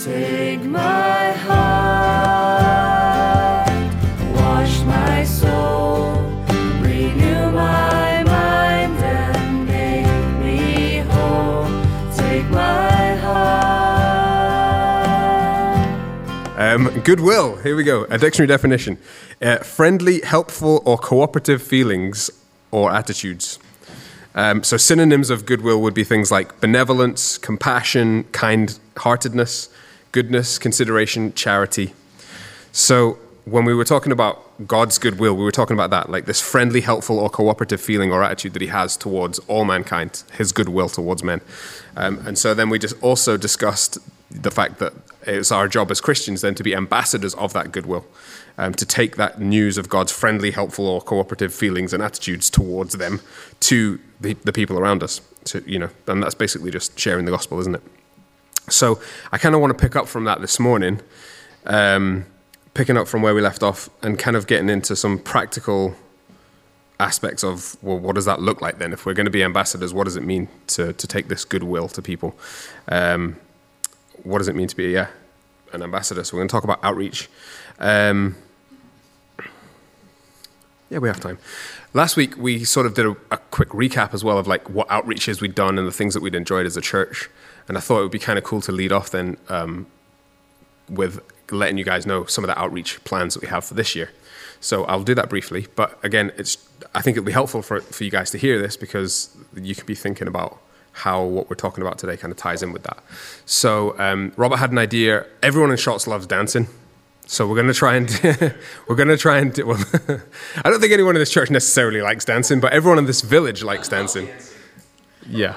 Take my heart, wash my soul, renew my mind and make me whole. Take my heart. Goodwill, here we go, a dictionary definition. Friendly, helpful or cooperative feelings or attitudes. So synonyms of goodwill would be things like benevolence, compassion, kind-heartedness, goodness, consideration, charity. So when we were talking about God's goodwill, we were talking about that, like this friendly, helpful, or cooperative feeling or attitude that he has towards all mankind, his goodwill towards men. And so then we just also discussed the fact that it's our job as Christians then to be ambassadors of that goodwill, to take that news of God's friendly, helpful, or cooperative feelings and attitudes towards them to the people around us. So, and that's basically just sharing the gospel, isn't it? So I kind of want to pick up from that this morning, picking up from where we left off and kind of getting into some practical aspects of, well, what does that look like then? If we're going to be ambassadors, what does it mean to take this goodwill to people? What does it mean to be, an ambassador? So we're going to talk about outreach. We have time. Last week, we sort of did a quick recap as well of like what outreaches we'd done and the things that we'd enjoyed as a church. And I thought it would be kind of cool to lead off then with letting you guys know some of the outreach plans that we have for this year. So I'll do that briefly. But again, I think it'll be helpful for you guys to hear this because you can be thinking about how what we're talking about today kind of ties in with that. So Robert had an idea. Everyone in Shots loves dancing. So we're going to try and well, I don't think anyone in this church necessarily likes dancing, but everyone in this village likes dancing. Yeah.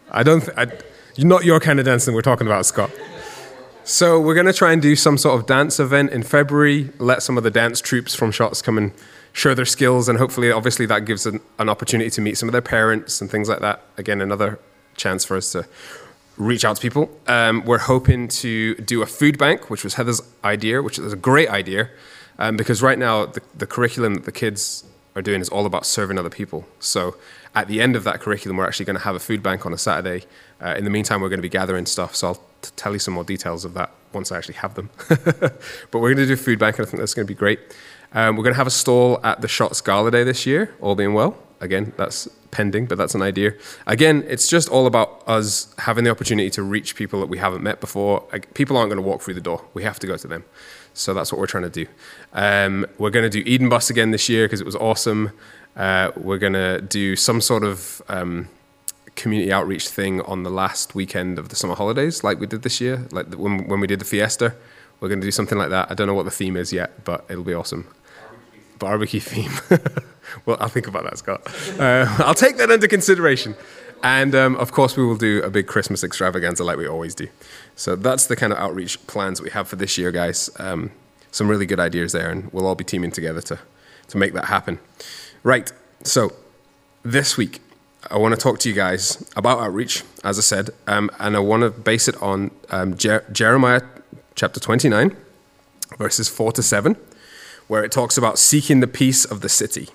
Not your kind of dancing we're talking about, Scott. So we're going to try and do some sort of dance event in February, let some of the dance troops from Shots come and show their skills, and hopefully, obviously, that gives an opportunity to meet some of their parents and things like that. Again, another chance for us to reach out to people. We're hoping to do a food bank, which was Heather's idea, which is a great idea, because right now the curriculum that the kids are doing is all about serving other people. So at the end of that curriculum, we're actually going to have a food bank on a Saturday. In the meantime, we're going to be gathering stuff, so I'll tell you some more details of that once I actually have them. But we're going to do a food bank, and I think that's going to be great. We're going to have a stall at the Shots Gala Day this year, all being well. Again, that's pending, but that's an idea. Again, it's just all about us having the opportunity to reach people that we haven't met before. People aren't going to walk through the door. We have to go to them. So that's what we're trying to do. We're going to do Eden Bus again this year because it was awesome. We're going to do some sort of community outreach thing on the last weekend of the summer holidays like we did this year, like when we did the fiesta. We're going to do something like that. I don't know what the theme is yet, but it'll be awesome. Barbecue theme. Well, I'll think about that, Scott. I'll take that into consideration. And, of course, we will do a big Christmas extravaganza like we always do. So that's the kind of outreach plans that we have for this year, guys. Some really good ideas there, and we'll all be teaming together to make that happen. Right, so this week, I want to talk to you guys about outreach, as I said, and I want to base it on Jeremiah chapter 29, verses 4-7, where it talks about seeking the peace of the city.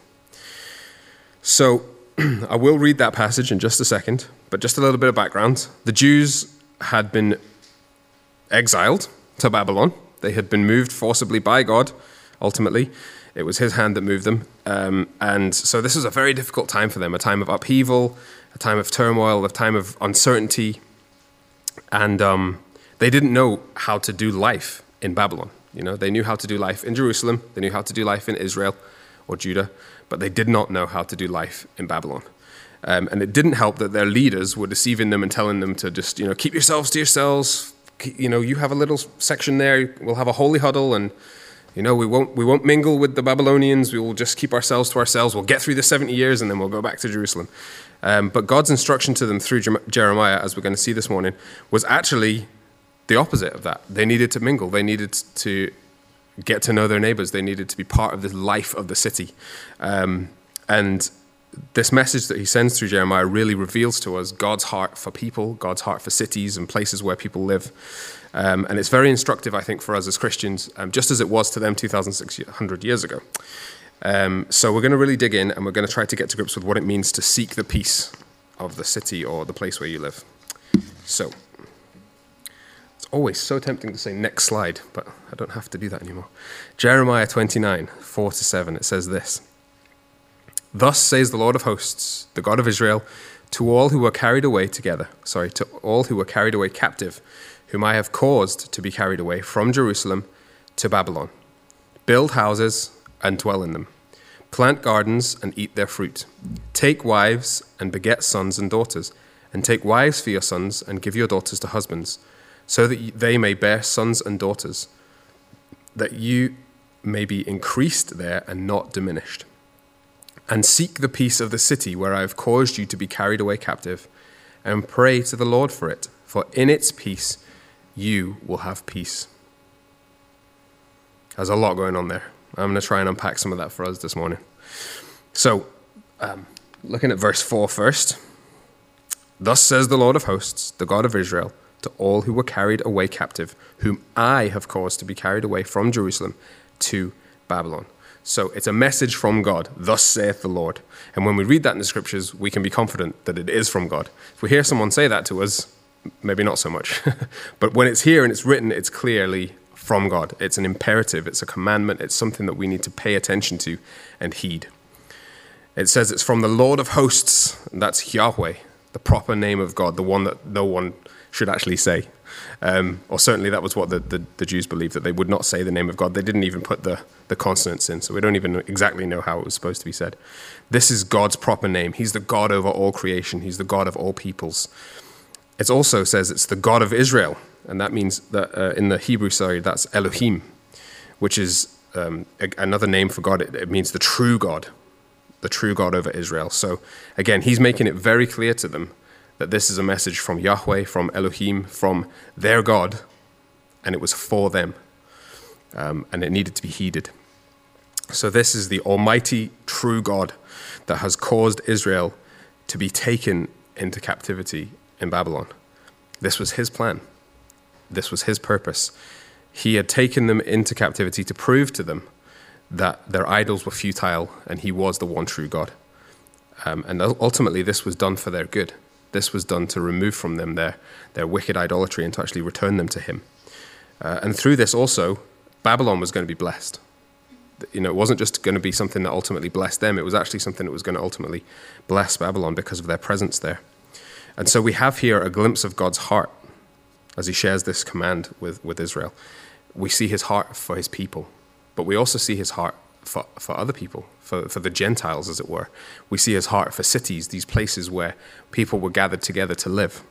So I will read that passage in just a second, but just a little bit of background. The Jews had been exiled to Babylon. They had been moved forcibly by God, ultimately. It was his hand that moved them. And so this was a very difficult time for them, a time of upheaval, a time of turmoil, a time of uncertainty. And they didn't know how to do life in Babylon. They knew how to do life in Jerusalem. They knew how to do life in Israel or Judah, but they did not know how to do life in Babylon. And it didn't help that their leaders were deceiving them and telling them to just, keep yourselves to yourselves. You have a little section there. We'll have a holy huddle, and we won't mingle with the Babylonians. We will just keep ourselves to ourselves. We'll get through the 70 years, and then we'll go back to Jerusalem. But God's instruction to them through Jeremiah, as we're going to see this morning, was actually the opposite of that. They needed to mingle. They needed to get to know their neighbors. They needed to be part of the life of the city. And this message that he sends through Jeremiah really reveals to us God's heart for people, God's heart for cities and places where people live. And it's very instructive, I think, for us as Christians, just as it was to them 2,600 years ago. So we're going to really dig in, and we're going to try to get to grips with what it means to seek the peace of the city or the place where you live. So let's Always so tempting to say next slide, but I don't have to do that anymore. Jeremiah 29, 4-7, it says this. Thus says the Lord of hosts, the God of Israel, to all who were carried away captive, whom I have caused to be carried away from Jerusalem to Babylon. Build houses and dwell in them. Plant gardens and eat their fruit. Take wives and beget sons and daughters, and take wives for your sons and give your daughters to husbands, so that they may bear sons and daughters, that you may be increased there and not diminished. And seek the peace of the city where I have caused you to be carried away captive, and pray to the Lord for it, for in its peace you will have peace. There's a lot going on there. I'm going to try and unpack some of that for us this morning. So, looking at verse 4 first. Thus says the Lord of hosts, the God of Israel, to all who were carried away captive, whom I have caused to be carried away from Jerusalem to Babylon. So it's a message from God, thus saith the Lord. And when we read that in the scriptures, we can be confident that it is from God. If we hear someone say that to us, maybe not so much. But when it's here and it's written, it's clearly from God. It's an imperative, it's a commandment, it's something that we need to pay attention to and heed. It says it's from the Lord of hosts, and that's Yahweh, the proper name of God, the one that no one should actually say. Or certainly that was what the Jews believed, that they would not say the name of God. They didn't even put the consonants in, so we don't even exactly know how it was supposed to be said. This is God's proper name. He's the God over all creation. He's the God of all peoples. It also says it's the God of Israel, and that means that in the Hebrew, that's Elohim, which is another name for God. It means the true God over Israel. So again, he's making it very clear to them that this is a message from Yahweh, from Elohim, from their God, and it was for them, and it needed to be heeded. So this is the almighty, true God that has caused Israel to be taken into captivity in Babylon. This was his plan. This was his purpose. He had taken them into captivity to prove to them that their idols were futile and he was the one true God. And ultimately, this was done for their good. This was done to remove from them their wicked idolatry and to actually return them to him. And through this also, Babylon was going to be blessed. It wasn't just going to be something that ultimately blessed them. It was actually something that was going to ultimately bless Babylon because of their presence there. And so we have here a glimpse of God's heart as he shares this command with Israel. We see his heart for his people, but we also see his heart for other people, for the Gentiles, as it were. We see his heart for cities, these places where people were gathered together to live.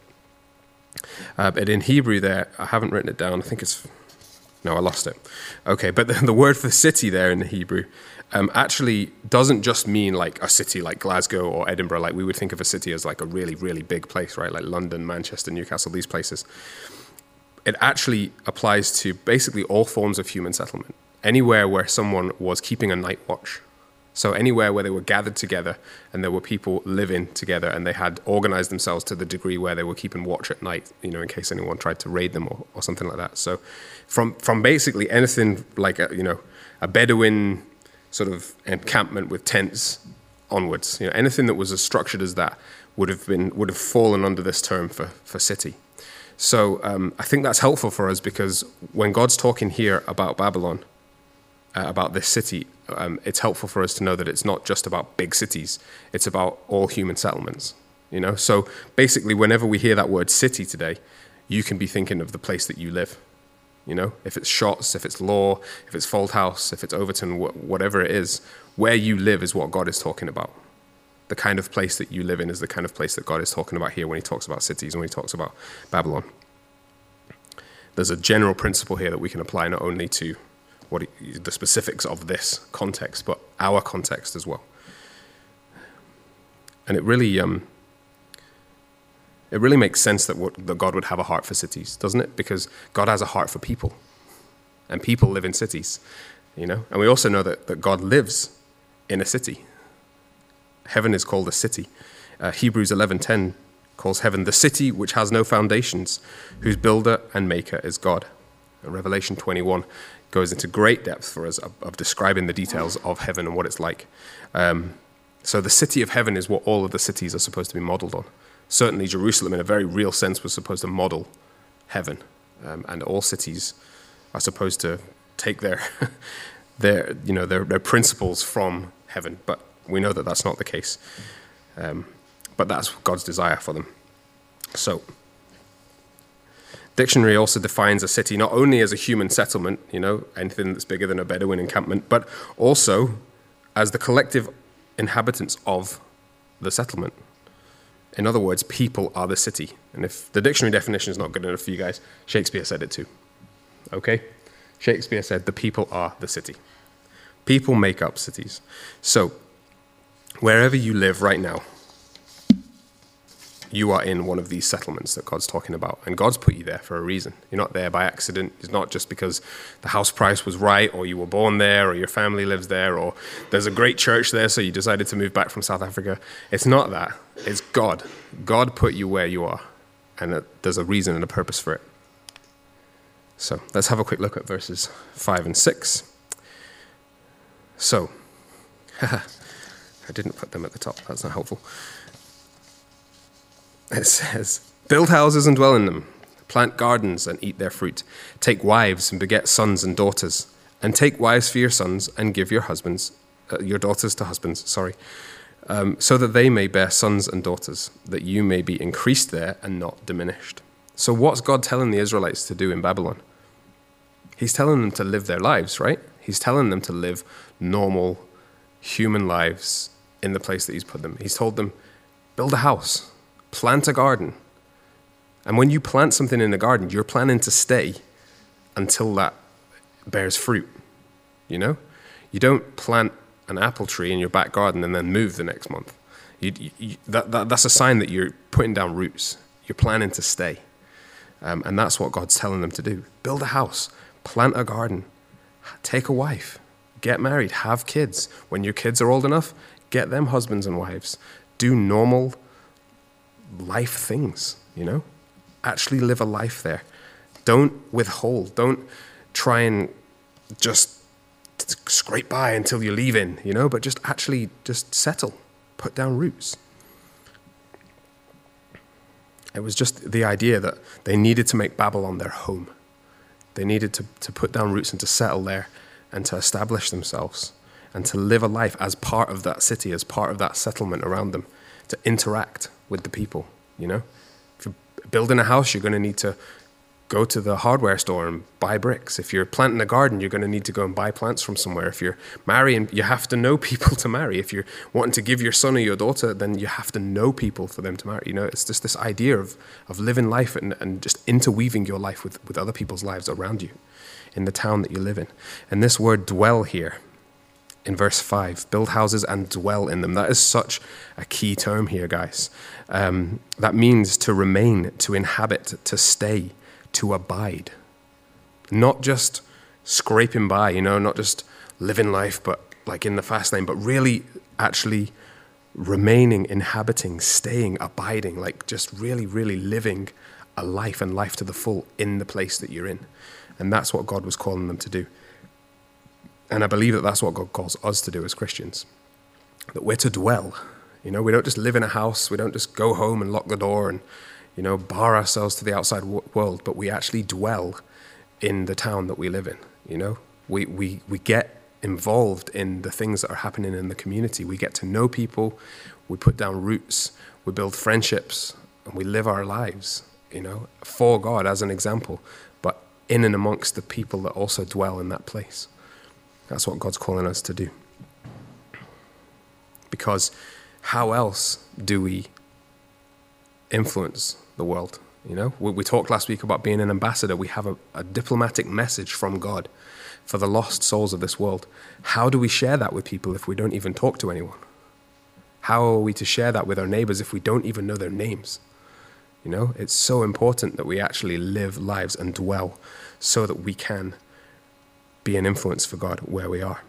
But in Hebrew there, I haven't written it down. I lost it. Okay, but the word for city there in the Hebrew actually doesn't just mean like a city like Glasgow or Edinburgh, like we would think of a city as like a really, really big place, right? Like London, Manchester, Newcastle, these places. It actually applies to basically all forms of human settlement. Anywhere where someone was keeping a night watch. So anywhere where they were gathered together and there were people living together and they had organized themselves to the degree where they were keeping watch at night, in case anyone tried to raid them or something like that. So from basically anything like a Bedouin sort of encampment with tents onwards, anything that was as structured as that would have fallen under this term for city. So I think that's helpful for us because when God's talking here about Babylon, about this city, it's helpful for us to know that it's not just about big cities, it's about all human settlements, So basically, whenever we hear that word city today, you can be thinking of the place that you live, If it's Shotts, if it's Law, if it's Fauldhouse, if it's Overton, whatever it is, where you live is what God is talking about. The kind of place that you live in is the kind of place that God is talking about here when he talks about cities and when he talks about Babylon. There's a general principle here that we can apply not only to the specifics of this context, but our context as well. And it really makes sense that God would have a heart for cities, doesn't it? Because God has a heart for people, and people live in cities, And we also know that God lives in a city. Heaven is called a city. Hebrews 11:10 calls heaven the city which has no foundations, whose builder and maker is God. And Revelation 21 goes into great depth for us of describing the details of heaven and what it's like. So the city of heaven is what all of the cities are supposed to be modeled on. Certainly Jerusalem, in a very real sense, was supposed to model heaven, and all cities are supposed to take their their principles from heaven. But we know that that's not the case. But that's God's desire for them. So, dictionary also defines a city not only as a human settlement, anything that's bigger than a Bedouin encampment, but also as the collective inhabitants of the settlement. In other words, people are the city. And if the dictionary definition is not good enough for you guys, Shakespeare said it too. Okay? Shakespeare said the people are the city. People make up cities. So, wherever you live right now, you are in one of these settlements that God's talking about. And God's put you there for a reason. You're not there by accident. It's not just because the house price was right, or you were born there, or your family lives there, or there's a great church there, so you decided to move back from South Africa. It's not that. It's God. God put you where you are. And there's a reason and a purpose for it. So let's have a quick look at verses 5 and 6. So, I didn't put them at the top. That's not helpful. It says, build houses and dwell in them, plant gardens and eat their fruit, take wives and beget sons and daughters, and take wives for your sons and give your daughters to husbands, so that they may bear sons and daughters, that you may be increased there and not diminished. So what's God telling the Israelites to do in Babylon? He's telling them to live their lives, right? He's telling them to live normal human lives in the place that he's put them. He's told them, build a house. Plant a garden. And when you plant something in a garden, you're planning to stay until that bears fruit. You don't plant an apple tree in your back garden and then move the next month. That's a sign that you're putting down roots. You're planning to stay. And that's what God's telling them to do. Build a house. Plant a garden. Take a wife. Get married. Have kids. When your kids are old enough, get them husbands and wives. Do normal life things, Actually live a life there. Don't withhold. Don't try and just scrape by until you leave in, but just settle. Put down roots. It was just the idea that they needed to make Babylon their home. They needed to put down roots and to settle there and to establish themselves and to live a life as part of that city, as part of that settlement around them, to interact with the people, If you're building a house, you're going to need to go to the hardware store and buy bricks. If you're planting a garden, you're going to need to go and buy plants from somewhere. If you're marrying, you have to know people to marry. If you're wanting to give your son or your daughter, then you have to know people for them to marry. It's just this idea of living life and just interweaving your life with other people's lives around you in the town that you live in. And this word dwell here, in verse 5, build houses and dwell in them. That is such a key term here, guys. That means to remain, to inhabit, to stay, to abide. Not just scraping by, not just living life, but like in the fast lane, but really actually remaining, inhabiting, staying, abiding, like just really, really living a life and life to the full in the place that you're in. And that's what God was calling them to do. And I believe that that's what God calls us to do as Christians, that we're to dwell. We don't just live in a house. We don't just go home and lock the door and, bar ourselves to the outside world, but we actually dwell in the town that we live in. We get involved in the things that are happening in the community. We get to know people. We put down roots. We build friendships, and we live our lives, for God as an example, but in and amongst the people that also dwell in that place. That's what God's calling us to do. Because how else do we influence the world? We talked last week about being an ambassador. We have a diplomatic message from God for the lost souls of this world. How do we share that with people if we don't even talk to anyone? How are we to share that with our neighbors if we don't even know their names? It's so important that we actually live lives and dwell so that we can be an influence for God where we are.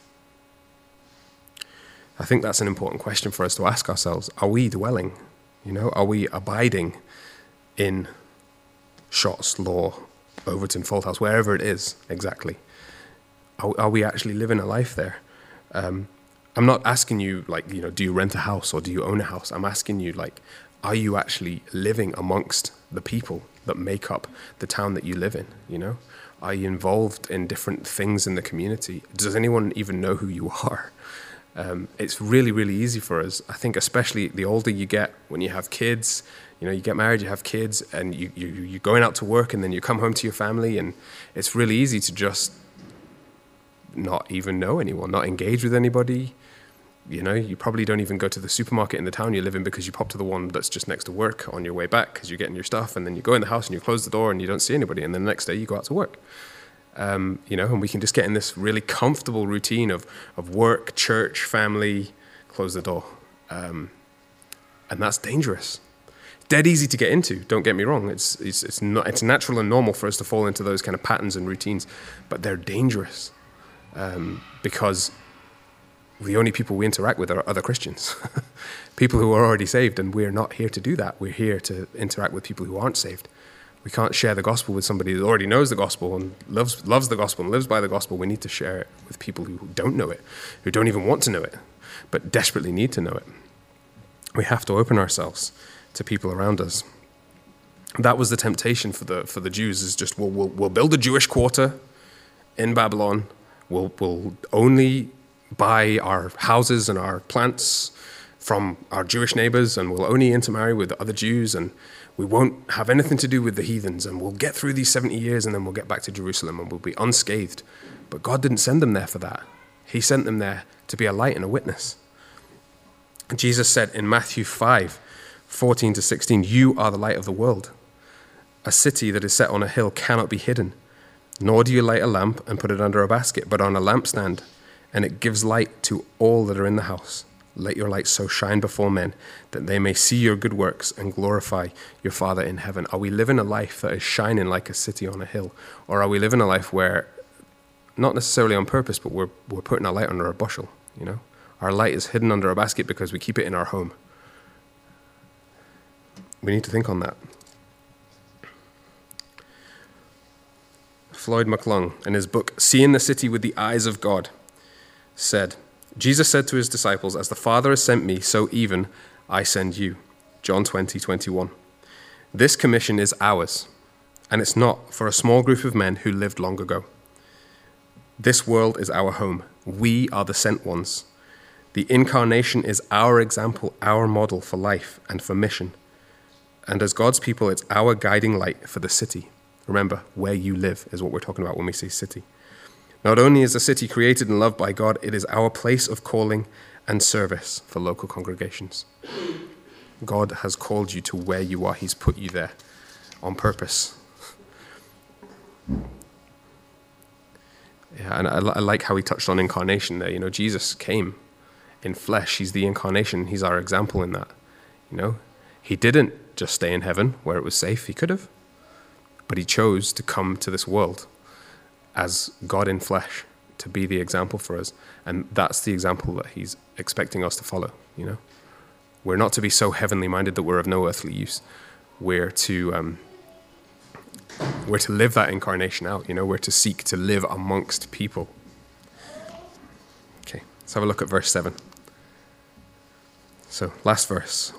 I think that's an important question for us to ask ourselves. Are we dwelling? Are we abiding in Shotts, Law, Overton, Falthouse, wherever it is exactly? Are we actually living a life there? I'm not asking you, do you rent a house or do you own a house? I'm asking you, are you actually living amongst the people that make up the town that you live in, you know? Are you involved in different things in the community? Does anyone even know who you are? It's really, really easy for us. I think especially the older you get, when you have kids, you know, you get married, you have kids, and you're going out to work, and then you come home to your family, and it's really easy to just not even know anyone, not engage with anybody. You know, you probably don't even go to the supermarket in the town you live in because you pop to the one that's just next to work on your way back because you're getting your stuff, and then you go in the house and you close the door and you don't see anybody, and then the next day you go out to work. You know, and we can just get in this really comfortable routine of work, church, family, close the door. And that's dangerous. Dead easy to get into, don't get me wrong. It's natural and normal for us to fall into those kind of patterns and routines, but they're dangerous because the only people we interact with are other Christians, people who are already saved, and we're not here to do that. We're here to interact with people who aren't saved. We can't share the gospel with somebody that already knows the gospel and loves the gospel and lives by the gospel. We need to share it with people who don't know it, who don't even want to know it, but desperately need to know it. We have to open ourselves to people around us. That was the temptation for the Jews, is just, we'll build a Jewish quarter in Babylon. We'll only buy our houses and our plants from our Jewish neighbors, and we'll only intermarry with other Jews, and we won't have anything to do with the heathens, and we'll get through these 70 years, and then we'll get back to Jerusalem, and we'll be unscathed. But God didn't send them there for that. He sent them there to be a light and a witness. Jesus said in Matthew 5:14-16, "You are the light of the world. A city that is set on a hill cannot be hidden. Nor do you light a lamp and put it under a basket, but on a lampstand, and it gives light to all that are in the house. Let your light so shine before men that they may see your good works and glorify your Father in heaven." Are we living a life that is shining like a city on a hill? Or are we living a life where, not necessarily on purpose, but we're putting our light under a bushel, you know? Our light is hidden under a basket because we keep it in our home. We need to think on that. Floyd McClung, in his book, Seeing the City with the Eyes of God, said, "Jesus said to his disciples, 'As the Father has sent me, so even I send you.' John 20:21. This commission is ours, and it's not for a small group of men who lived long ago. This world is our home. We are the sent ones. The incarnation is our example, our model for life and for mission. And as God's people, it's our guiding light for the city." Remember, where you live is what we're talking about when we say city. "Not only is the city created and loved by God, it is our place of calling and service for local congregations." God has called you to where you are. He's put you there on purpose. Yeah, and I like how he touched on incarnation there. You know, Jesus came in flesh. He's the incarnation. He's our example in that. You know, he didn't just stay in heaven where it was safe. He could have, but he chose to come to this world as God in flesh to be the example for us. And that's the example that he's expecting us to follow, you know. We're not to be so heavenly minded that we're of no earthly use. We're to live that incarnation out, you know. We're to seek to live amongst people. Okay, let's have a look at verse 7. So, last verse.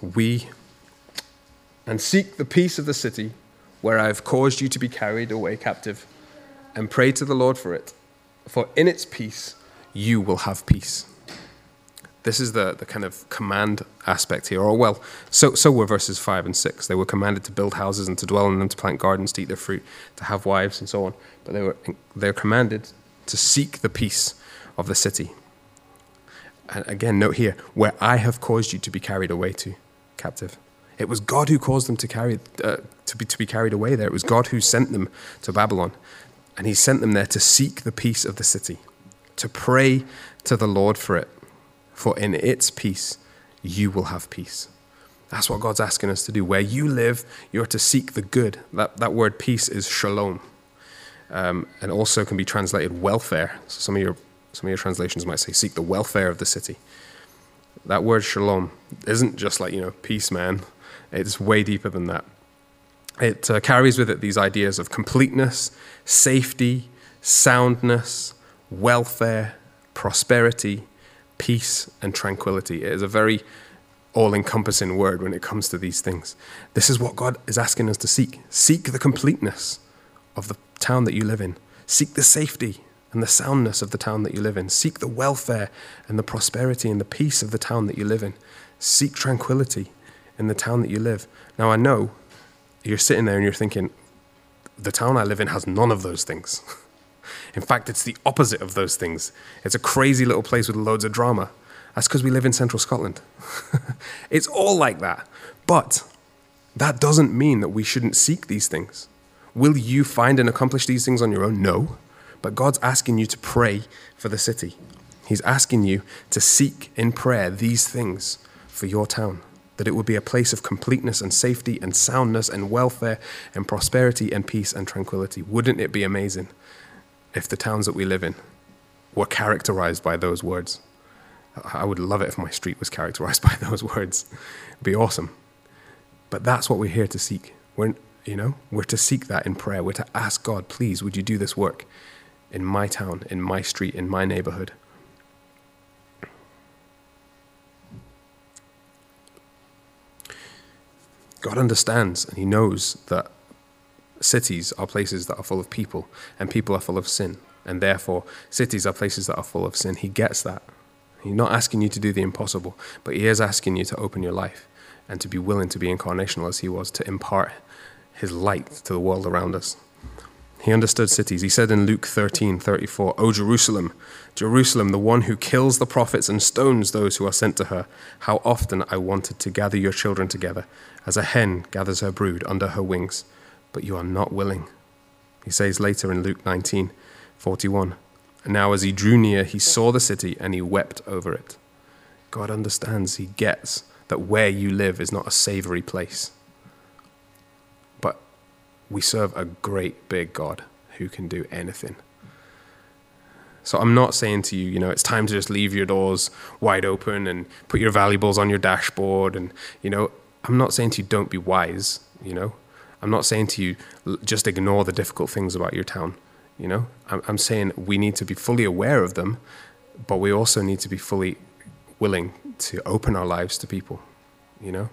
"And seek the peace of the city where I have caused you to be carried away captive, and pray to the Lord for it. For in its peace, you will have peace." This is the kind of command aspect here. Or, well, so were verses 5 and 6. They were commanded to build houses and to dwell in them, to plant gardens, to eat their fruit, to have wives, and so on. But they're commanded to seek the peace of the city. And again, note here, where I have caused you to be carried away to captive. It was God who caused them to be carried away there. It was God who sent them to Babylon. And he sent them there to seek the peace of the city, to pray to the Lord for it. For in its peace, you will have peace. That's what God's asking us to do. Where you live, you're to seek the good. That word peace is shalom, and also can be translated welfare. So some of your translations might say seek the welfare of the city. That word shalom isn't just like, you know, peace, man. It's way deeper than that. It carries with it these ideas of completeness, safety, soundness, welfare, prosperity, peace, and tranquility. It is a very all-encompassing word when it comes to these things. This is what God is asking us to seek. Seek the completeness of the town that you live in. Seek the safety and the soundness of the town that you live in. Seek the welfare and the prosperity and the peace of the town that you live in. Seek tranquility in the town that you live. Now, I know you're sitting there and you're thinking, the town I live in has none of those things. In fact, it's the opposite of those things. It's a crazy little place with loads of drama. That's because we live in central Scotland. It's all like that. But that doesn't mean that we shouldn't seek these things. Will you find and accomplish these things on your own? No. But God's asking you to pray for the city. He's asking you to seek in prayer these things for your town, that it would be a place of completeness and safety and soundness and welfare and prosperity and peace and tranquility. Wouldn't it be amazing if the towns that we live in were characterized by those words? I would love it if my street was characterized by those words. It'd be awesome. But that's what we're here to seek. We're to seek that in prayer. We're to ask God, please, would you do this work in my town, in my street, in my neighborhood? God understands and he knows that cities are places that are full of people and people are full of sin. And therefore, cities are places that are full of sin. He gets that. He's not asking you to do the impossible, but he is asking you to open your life and to be willing to be incarnational as he was, to impart his light to the world around us. He understood cities. He said in Luke 13:34, "O Jerusalem, Jerusalem, the one who kills the prophets and stones those who are sent to her, how often I wanted to gather your children together, as a hen gathers her brood under her wings, but you are not willing." He says later in Luke 19:41, "And now as he drew near, he saw the city and he wept over it." God understands. He gets that where you live is not a savory place. But we serve a great big God who can do anything. So I'm not saying to you, it's time to just leave your doors wide open and put your valuables on your dashboard. And, I'm not saying to you, don't be wise, I'm not saying to you, just ignore the difficult things about your town. I'm saying we need to be fully aware of them, but we also need to be fully willing to open our lives to people, and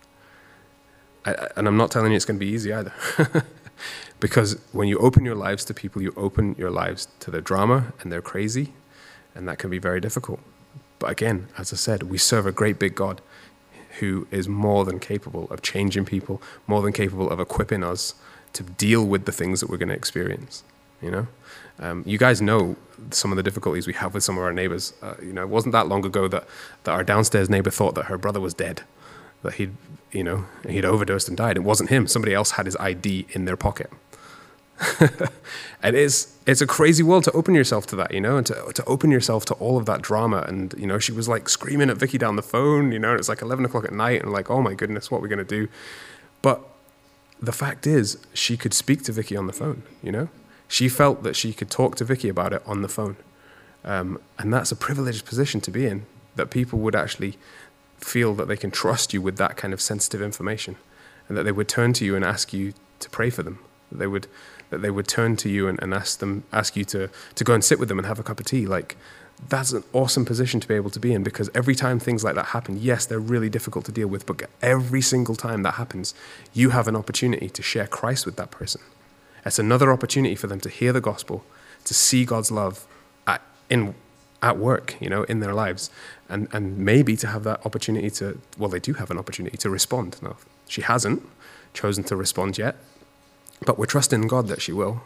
I'm not telling you it's going to be easy either. Because when you open your lives to people, you open your lives to their drama and they're crazy, and that can be very difficult. But again, as I said, we serve a great big God who is more than capable of changing people, more than capable of equipping us to deal with the things that we're going to experience. You guys know some of the difficulties we have with some of our neighbors. It wasn't that long ago that our downstairs neighbor thought that her brother was dead, that he'd overdosed and died. It wasn't him. Somebody else had his ID in their pocket. And it's a crazy world to open yourself to that, and to open yourself to all of that drama. And, she was like screaming at Vicky down the phone, and it's like 11 o'clock at night and like, oh my goodness, what are we going to do? But the fact is, she could speak to Vicky on the phone, She felt that she could talk to Vicky about it on the phone. And that's a privileged position to be in, that people would actually feel that they can trust you with that kind of sensitive information, and that they would turn to you and ask you to pray for them. That they would turn to you and ask you to go and sit with them and have a cup of tea. Like, that's an awesome position to be able to be in, because every time things like that happen, yes, they're really difficult to deal with, but every single time that happens, you have an opportunity to share Christ with that person. It's another opportunity for them to hear the gospel, to see God's love at work, in their lives, and maybe to have that opportunity they do have an opportunity to respond. Now, she hasn't chosen to respond yet, but we're trusting God that she will.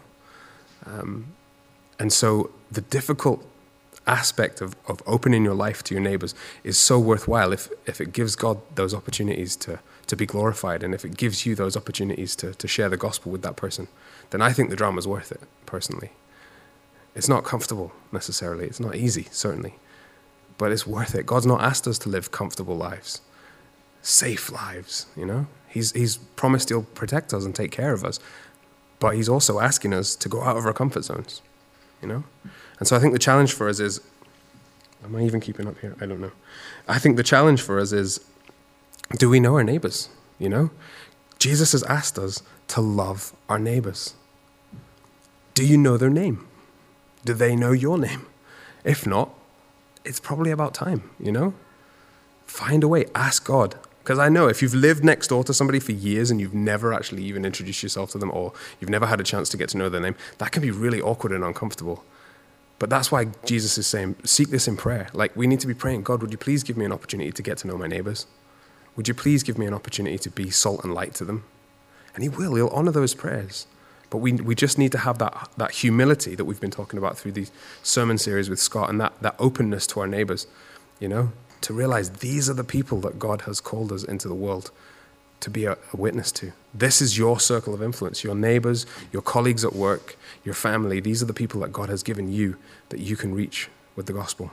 And so the difficult aspect of opening your life to your neighbors is so worthwhile if it gives God those opportunities to be glorified, and if it gives you those opportunities to share the gospel with that person, then I think the drama's worth it, personally. It's not comfortable, necessarily. It's not easy, certainly. But it's worth it. God's not asked us to live comfortable lives, safe lives, He's promised he'll protect us and take care of us. But he's also asking us to go out of our comfort zones, And so I think the challenge for us is, am I even keeping up here? I don't know. I think the challenge for us is, do we know our neighbors? Jesus has asked us to love our neighbors. Do you know their name? Do they know your name? If not, it's probably about time, find a way. Ask God. Because I know if you've lived next door to somebody for years and you've never actually even introduced yourself to them, or you've never had a chance to get to know their name, that can be really awkward and uncomfortable. But that's why Jesus is saying, seek this in prayer. Like, we need to be praying, God, would you please give me an opportunity to get to know my neighbors? Would you please give me an opportunity to be salt and light to them? And he will. He'll honor those prayers. But we just need to have that humility that we've been talking about through these sermon series with Scott, and that openness to our neighbors, to realize these are the people that God has called us into the world to be a witness to. This is your circle of influence, your neighbors, your colleagues at work, your family. These are the people that God has given you that you can reach with the gospel.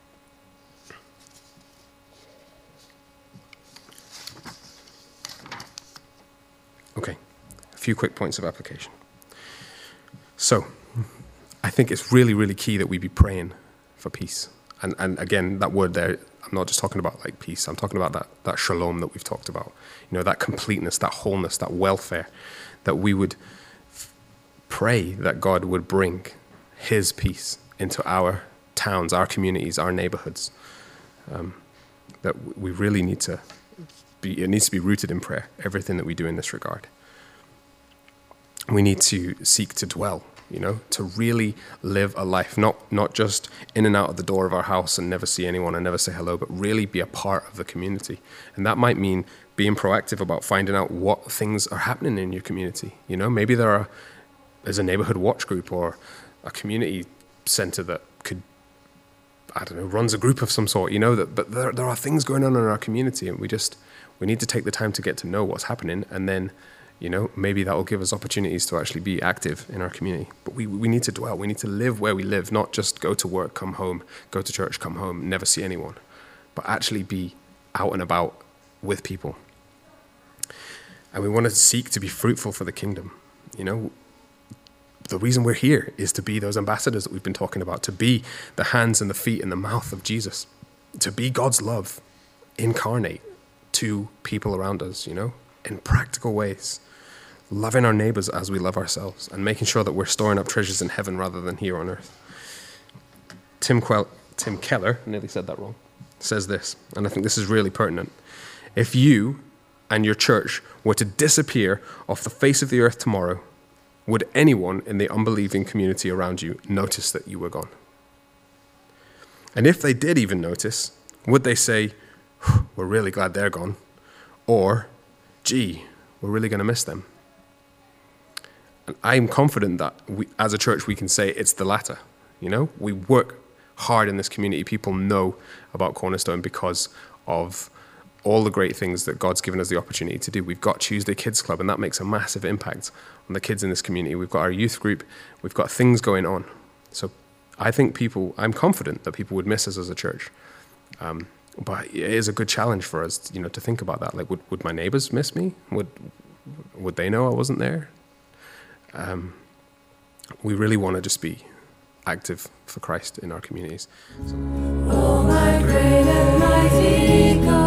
Okay, a few quick points of application. So, I think it's really, really key that we be praying for peace. And again, that word there, I'm not just talking about like peace. I'm talking about that shalom that we've talked about. That completeness, that wholeness, that welfare, that we would pray that God would bring his peace into our towns, our communities, our neighborhoods. That we really need to it needs to be rooted in prayer, everything that we do in this regard. We need to seek to dwell, to really live a life, not just in and out of the door of our house and never see anyone and never say hello, but really be a part of the community. And that might mean being proactive about finding out what things are happening in your community. Maybe there's a neighborhood watch group or a community center that could, runs a group of some sort, but there are things going on in our community, and we need to take the time to get to know what's happening, and then maybe that will give us opportunities to actually be active in our community. But we need to dwell. We need to live where we live, not just go to work, come home, go to church, come home, never see anyone, but actually be out and about with people. And we want to seek to be fruitful for the kingdom. The reason we're here is to be those ambassadors that we've been talking about, to be the hands and the feet and the mouth of Jesus, to be God's love incarnate to people around us, in practical ways. Loving our neighbors as we love ourselves, and making sure that we're storing up treasures in heaven rather than here on earth. Tim Keller, I nearly said that wrong, says this, and I think this is really pertinent. If you and your church were to disappear off the face of the earth tomorrow, would anyone in the unbelieving community around you notice that you were gone? And if they did even notice, would they say, we're really glad they're gone? Or, gee, we're really going to miss them? And I'm confident that as a church, we can say it's the latter. We work hard in this community. People know about Cornerstone because of all the great things that God's given us the opportunity to do. We've got Tuesday Kids Club, and that makes a massive impact on the kids in this community. We've got our youth group. We've got things going on. So I'm confident that people would miss us as a church. But it is a good challenge for us, to think about that. Like, would my neighbors miss me? Would they know I wasn't there? We really want to just be active for Christ in our communities. Oh, my great and mighty God.